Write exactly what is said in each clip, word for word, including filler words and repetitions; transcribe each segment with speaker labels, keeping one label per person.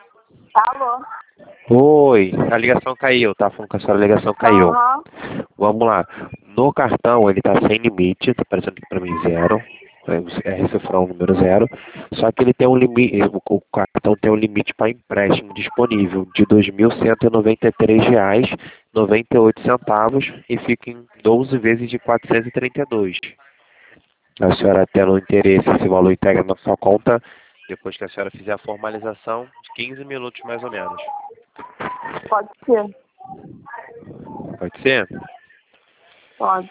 Speaker 1: Alô?
Speaker 2: Oi, a ligação caiu, tá falando que a sua ligação caiu.
Speaker 1: Aham.
Speaker 2: Vamos lá. No cartão ele tá sem limite, tá aparecendo aqui pra mim zero. É recifrar o número zero. Só que ele tem um limite, o cartão tem um limite para empréstimo disponível de dois mil cento e noventa e três reais e noventa e oito centavos e fica em doze vezes de quatrocentos e trinta e dois. A senhora tendo interesse, esse valor integra na sua conta depois que a senhora fizer a formalização de quinze minutos mais ou menos.
Speaker 1: Pode ser.
Speaker 2: Pode ser?
Speaker 1: Pode.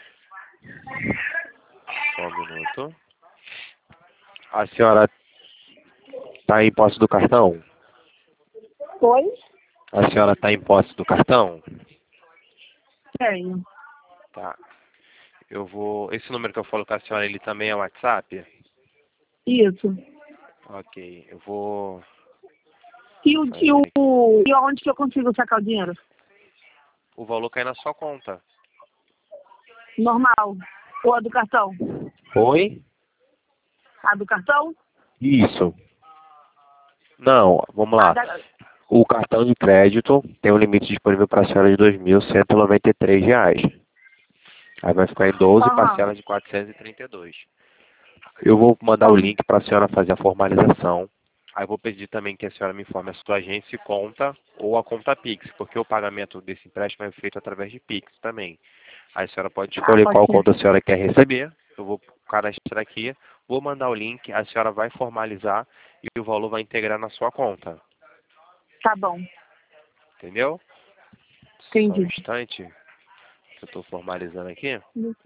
Speaker 2: Só um minuto. A senhora está em posse do cartão?
Speaker 1: Oi?
Speaker 2: A senhora está em posse do cartão?
Speaker 1: Tenho.
Speaker 2: Tá. Eu vou... Esse número que eu falo com a senhora, ele também é WhatsApp?
Speaker 1: Isso.
Speaker 2: Ok. Eu vou...
Speaker 1: E, o, e, o, e onde que eu consigo sacar o dinheiro?
Speaker 2: O valor cai na sua conta.
Speaker 1: Normal. Ou a do cartão?
Speaker 2: Oi?
Speaker 1: A do cartão?
Speaker 2: Isso. Não, vamos
Speaker 1: A
Speaker 2: lá.
Speaker 1: da...
Speaker 2: O cartão de crédito tem um limite disponível para a senhora de dois mil cento e noventa e três reais. Aí vai ficar em doze
Speaker 1: Aham.
Speaker 2: parcelas de quatrocentos e trinta e dois. Eu vou mandar o
Speaker 1: Aham.
Speaker 2: link para a senhora fazer a formalização. Aí eu vou pedir também que a senhora me informe a sua agência e conta ou a conta Pix, porque o pagamento desse empréstimo é feito através de Pix também. Aí a senhora pode
Speaker 1: Ah,
Speaker 2: escolher
Speaker 1: pode
Speaker 2: qual
Speaker 1: ser.
Speaker 2: conta a senhora quer receber. Eu vou cadastrar aqui, vou mandar o link, a senhora vai formalizar e o valor vai integrar na sua conta.
Speaker 1: Tá bom.
Speaker 2: Entendeu? Só um
Speaker 1: Entendi.
Speaker 2: instante, que eu estou formalizando aqui.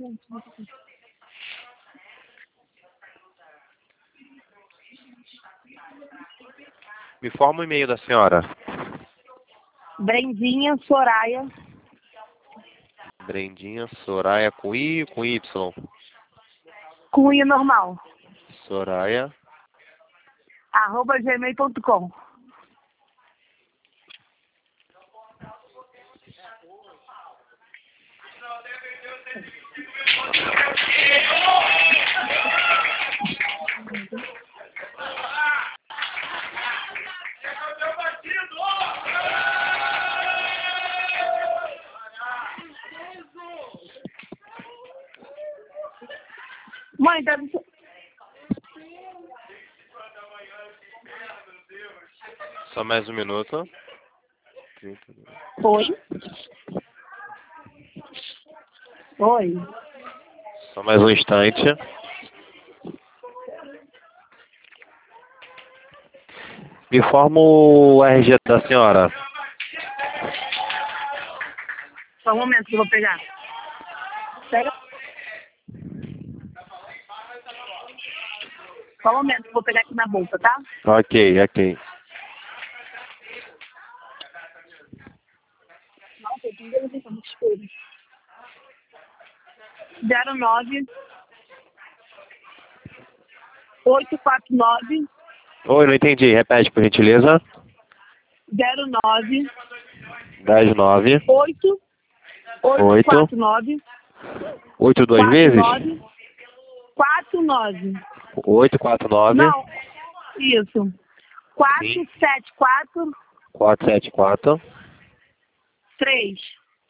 Speaker 2: Me forma o e-mail da senhora.
Speaker 1: Brendinha Soraya.
Speaker 2: Brendinha Soraya com I ou com Y?
Speaker 1: Com I normal.
Speaker 2: Soraya.
Speaker 1: Arroba gmail ponto com. Mãe, deve ser...
Speaker 2: Só mais um minuto.
Speaker 1: Oi? Oi?
Speaker 2: Só mais um instante. Me forma o R G da senhora.
Speaker 1: Só um momento que eu vou pegar. Pega. Só um momento que eu vou pegar aqui na bolsa, tá?
Speaker 2: Ok, ok.
Speaker 1: Nossa, eu tenho que muito escuro. zero nove oito quatro nove
Speaker 2: Oi, não entendi. Repete, por gentileza.
Speaker 1: zero nove
Speaker 2: dez nove
Speaker 1: oito oito
Speaker 2: oito
Speaker 1: quatro nove
Speaker 2: oito duas
Speaker 1: quatro
Speaker 2: vezes?
Speaker 1: nove quatro nove.
Speaker 2: oito quatro nove
Speaker 1: Não, isso. quatro
Speaker 2: Sim.
Speaker 1: sete quatro
Speaker 2: quatro sete quatro
Speaker 1: três.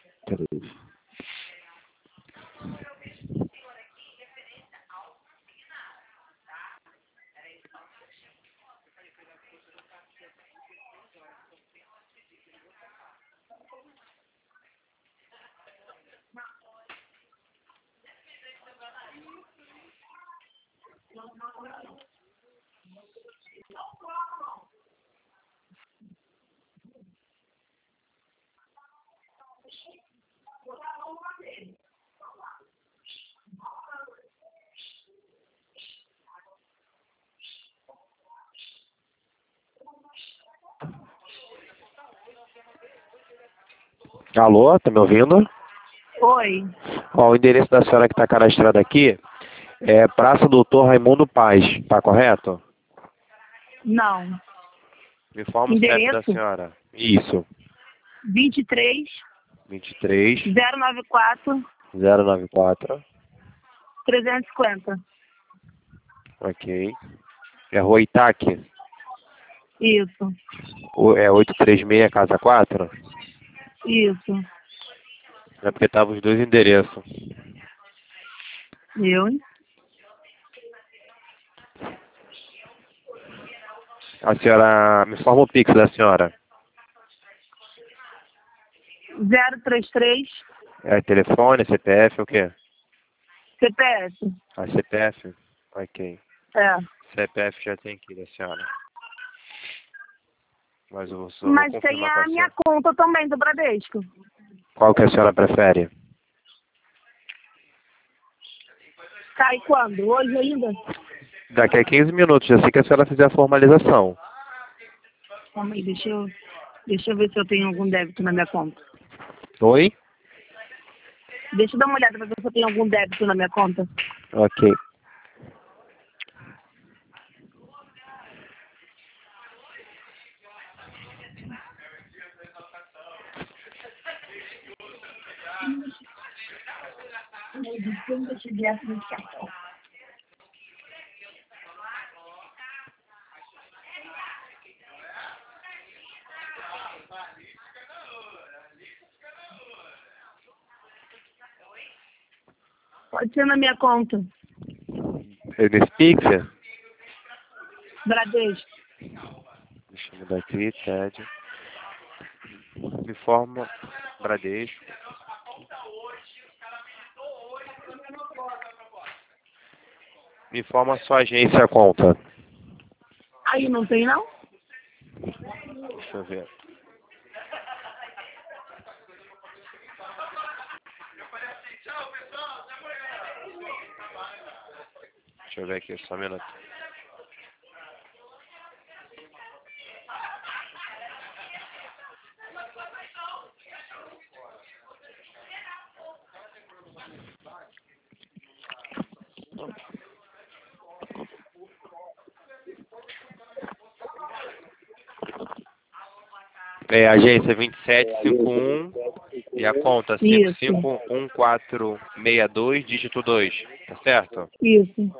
Speaker 2: Alô, tá me ouvindo?
Speaker 1: Oi.
Speaker 2: Ó, o endereço da senhora que está cadastrado aqui é Praça Doutor Raimundo Paz, tá correto?
Speaker 1: Não.
Speaker 2: Me forma o C E P da
Speaker 1: Endereço
Speaker 2: senhora. Isso.
Speaker 1: vinte e três
Speaker 2: vinte e três
Speaker 1: zero nove quatro
Speaker 2: zero nove quatro
Speaker 1: trezentos e cinquenta.
Speaker 2: Ok. É Rua Itaque.
Speaker 1: Isso.
Speaker 2: O- É oito três seis, casa quatro?
Speaker 1: Isso.
Speaker 2: É porque tava os dois endereços.
Speaker 1: Eu, hein?
Speaker 2: A senhora, me informa o Pix da senhora.
Speaker 1: zero três três
Speaker 2: É telefone, C P F, o quê?
Speaker 1: C P F.
Speaker 2: Ah, C P F? Ok.
Speaker 1: É.
Speaker 2: C P F já tem aqui da senhora. Mas eu vou, só vou
Speaker 1: Mas tem
Speaker 2: confirmar com
Speaker 1: a
Speaker 2: a
Speaker 1: minha
Speaker 2: senhora.
Speaker 1: conta também do Bradesco.
Speaker 2: Qual que a senhora prefere?
Speaker 1: Cai quando? Hoje ainda?
Speaker 2: Daqui a quinze minutos, assim que a senhora fizer a formalização.
Speaker 1: Calma aí, deixa eu, deixa eu ver se eu tenho algum débito na minha conta.
Speaker 2: Oi?
Speaker 1: Deixa eu dar uma olhada pra ver se eu tenho algum débito na minha conta.
Speaker 2: Ok.
Speaker 1: Pode ser na minha conta.
Speaker 2: É nesse Pix?
Speaker 1: Bradesco.
Speaker 2: Deixa eu mudar aqui, Ted. Me informa, Bradesco. Me informa a sua agência a conta.
Speaker 1: Aí não tem não?
Speaker 2: Deixa eu ver. Deixa eu ver aqui, só um minuto. É, agência vinte e sete cinquenta e um e a conta cinco
Speaker 1: Isso,
Speaker 2: cinco um quatro seis dois, dígito dois. Tá certo?
Speaker 1: isso.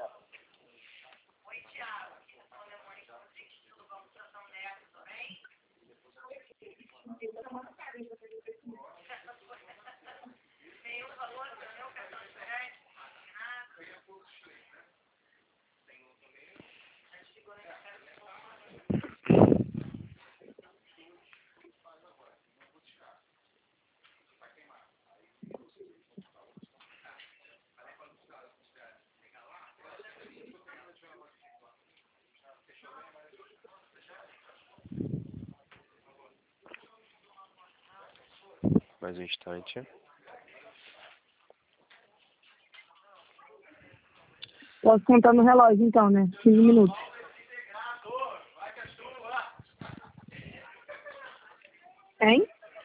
Speaker 2: Mais um instante.
Speaker 1: Posso contar no relógio então, né? quinze minutos. Hein?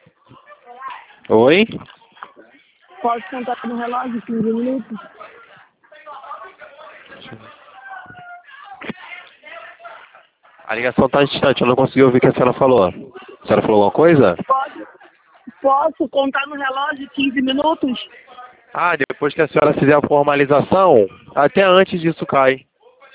Speaker 2: Oi?
Speaker 1: Posso contar no relógio quinze minutos?
Speaker 2: A ligação tá distante, eu não consegui ouvir o que a senhora falou. A senhora falou alguma coisa?
Speaker 1: Posso, posso contar no relógio quinze minutos?
Speaker 2: Ah, depois que a senhora fizer a formalização, até antes disso cai.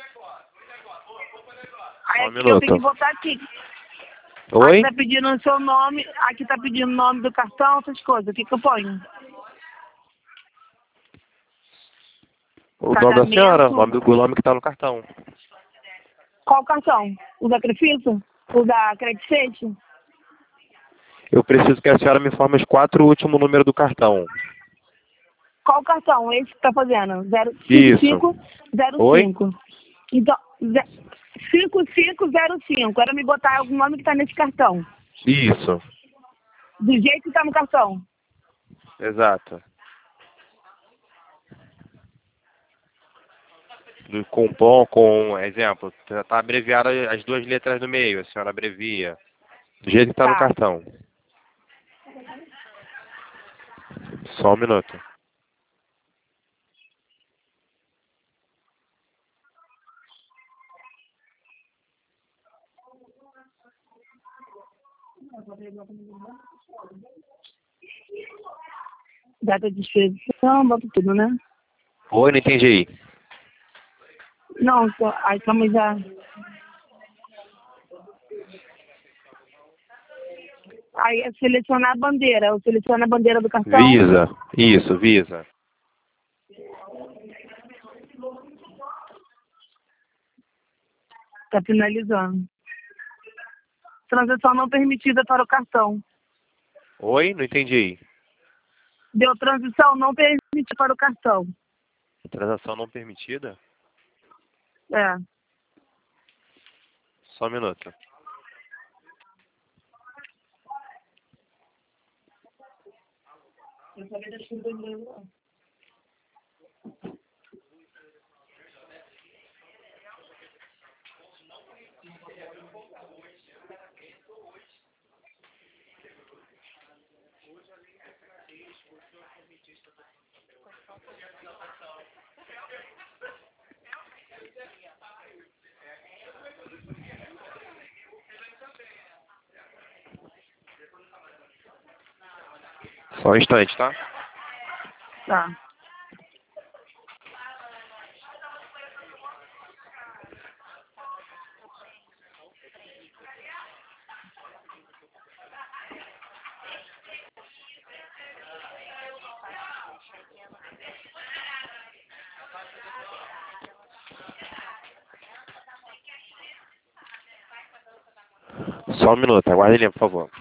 Speaker 1: Aí
Speaker 2: Só um
Speaker 1: aqui eu tenho que
Speaker 2: minuto.
Speaker 1: botar aqui.
Speaker 2: Oi?
Speaker 1: Aqui tá pedindo o seu nome, aqui tá pedindo o nome do cartão, essas coisas. O que que eu ponho?
Speaker 2: O nome da senhora, o nome,
Speaker 1: Pagamento.
Speaker 2: do- o nome que tá no cartão.
Speaker 1: Qual cartão? O da Crefisa? O da Credit State?
Speaker 2: Eu preciso que a senhora me informe os quatro últimos números do cartão.
Speaker 1: Qual cartão? Esse que tá fazendo?
Speaker 2: Isso.
Speaker 1: cinco cinco zero
Speaker 2: Oi?
Speaker 1: cinco. Então, cinco cinco zero cinco. Era me botar algum nome que tá nesse cartão.
Speaker 2: Isso.
Speaker 1: Do jeito que tá no cartão.
Speaker 2: Exato. Do cupom com, exemplo, tá tá abreviado as duas letras do meio, a senhora abrevia. Do jeito que tá no
Speaker 1: Tá.
Speaker 2: cartão. Só um minuto.
Speaker 1: Data de expedição, bota tudo, né?
Speaker 2: Oi, não entendi.
Speaker 1: Não, só, aí calma aí, já. Aí é selecionar a bandeira. Eu seleciono a bandeira do cartão.
Speaker 2: Visa. Isso, Visa.
Speaker 1: Tá finalizando. Transação não permitida para o cartão.
Speaker 2: Oi? Não entendi.
Speaker 1: Deu transição não permitida para o cartão.
Speaker 2: Transação não permitida?
Speaker 1: É.
Speaker 2: Só um minuto. Só um instante, tá?
Speaker 1: Tá.
Speaker 2: Só um minuto, aguarde ali, por favor.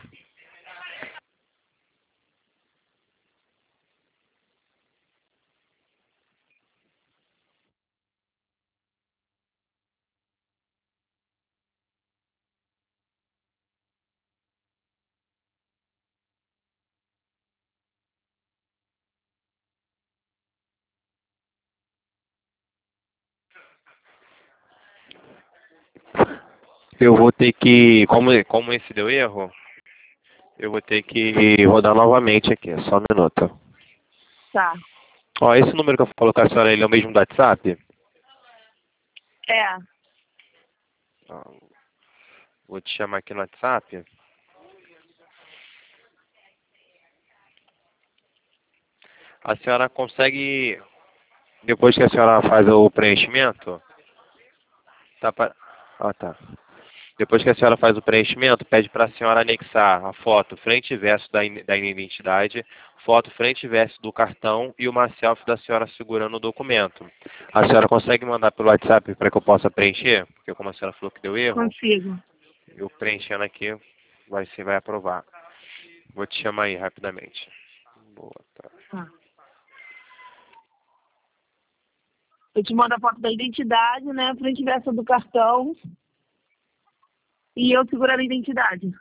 Speaker 2: Eu vou ter que, como, como esse deu erro, eu vou ter que rodar novamente aqui, só um minuto.
Speaker 1: Tá.
Speaker 2: Ó, esse número que eu falei com a senhora, ele é o mesmo do WhatsApp?
Speaker 1: É.
Speaker 2: Ó, vou te chamar aqui no WhatsApp. A senhora consegue, depois que a senhora faz o preenchimento, tá para... Ah, tá. Depois que a senhora faz o preenchimento, pede para a senhora anexar a foto frente e verso da, da identidade, foto frente e verso do cartão e uma selfie da senhora segurando o documento. A senhora consegue mandar pelo WhatsApp para que eu possa preencher? Porque como a senhora falou que deu erro,
Speaker 1: Consigo.
Speaker 2: eu preenchendo aqui, vai, você vai aprovar. Vou te chamar aí rapidamente. Boa tarde.
Speaker 1: Tá. Eu te mando a foto da identidade, né? Frente e verso do cartão. E eu segurando a identidade.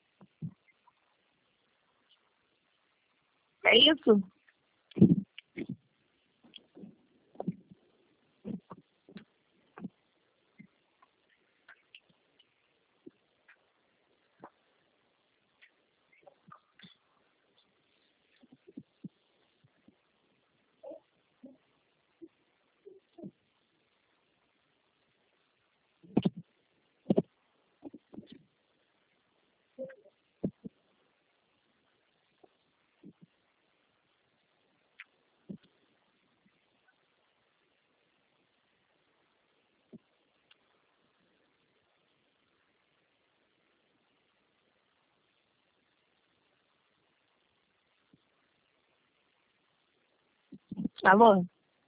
Speaker 1: É isso? Alô?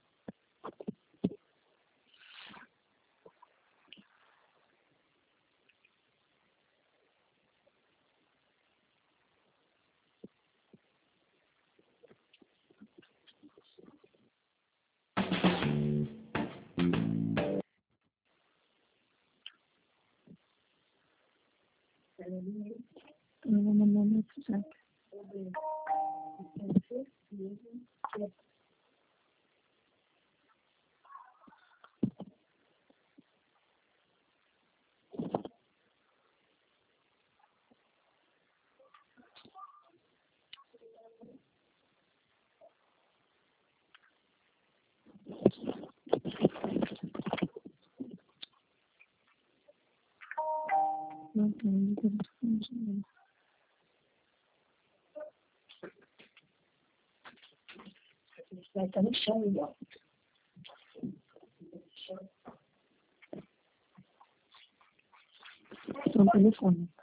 Speaker 1: Eu vou mandar no WhatsApp. Não tem telefone. Vai estar no chão igual. Não, telefone.